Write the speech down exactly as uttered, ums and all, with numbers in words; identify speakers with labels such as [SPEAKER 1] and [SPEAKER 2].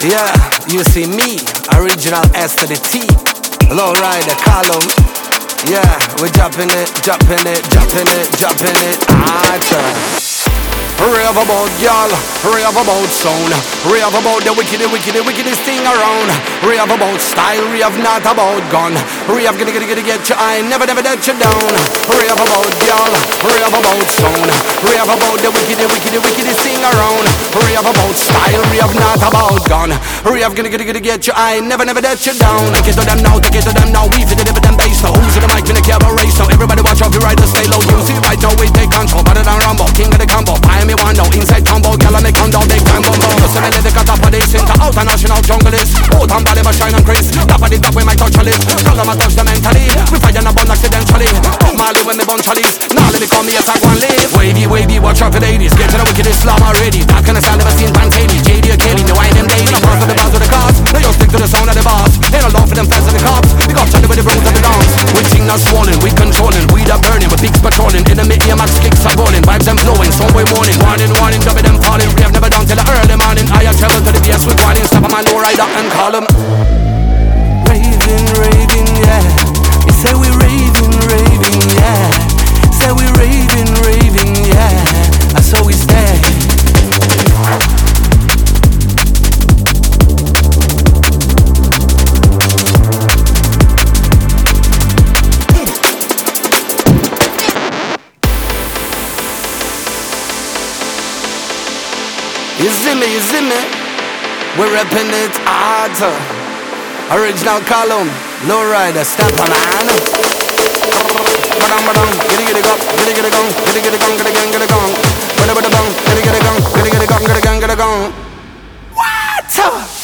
[SPEAKER 1] Yeah, you see me, original S to the T. Low rider, column. Yeah, we're dropping it, dropping it, dropping it, dropping it. Ah, rave about y'all, rave about sound, rave about the wicked, wicked, wickedest thing around. Rave about style, rave not about gun. Rave gonna get, get, get you, I never, never let you down. Rave about y'all, rave about sound, rave about the wicked, wicked, wickedest thing around. Rave about style, rave not about gun. Rave gonna get, get, get you, I never, never let you down. Take it to them now, take it to them now, we fit it with them bass now. Who's in the mic, finna care about race now? Everybody watch out, you riders stay low. You see right now, we take control, better than Rambo, king of the combo. Buy me one now, inside combo, gyal and they come down, they climb bumbo. You see me let the cut up of this into outer national jungle is. Out and valley, but shine and crisp. Top of the top, we might touch a list. Cause I'm a touch the mentally. We fire and bun accidentally. Up Marley when me bunch of leaves. Now let me call me a tag one live. Wavy, wavy, watch out for ladies. Get to the wicked Islam already. That kind of style never seen Pantani. J D or Kelly, no I them daily. Pass to the bars with the cars. They just stick to the sound of the bars. Ain't no love for them fans and the cops. We got Johnny with the bronze and the dance. We ting not swollen, we controlling. We the burning, with pigs patrolling. In the mid ear max kicks are rolling. Vibes and flowing, some way warning. Warning, warning, double them falling. We have never done till the early morning. I have traveled to the B S with warning. Stop on my low rider and call them. Raving, raving, yeah. You say we raving, raving, yeah. Say we raving, raving, yeah. That's how we stay. You see me, you see me. We're reppin' it hard. Original column, low rider, step on man. Badang badang, giddy giddy gong, giddy giddy gong, giddy giddy gong, giddy gong, giddy gong, bada bada bong, giddy giddy gong, giddy giddy gong, giddy gong, giddy gong. What?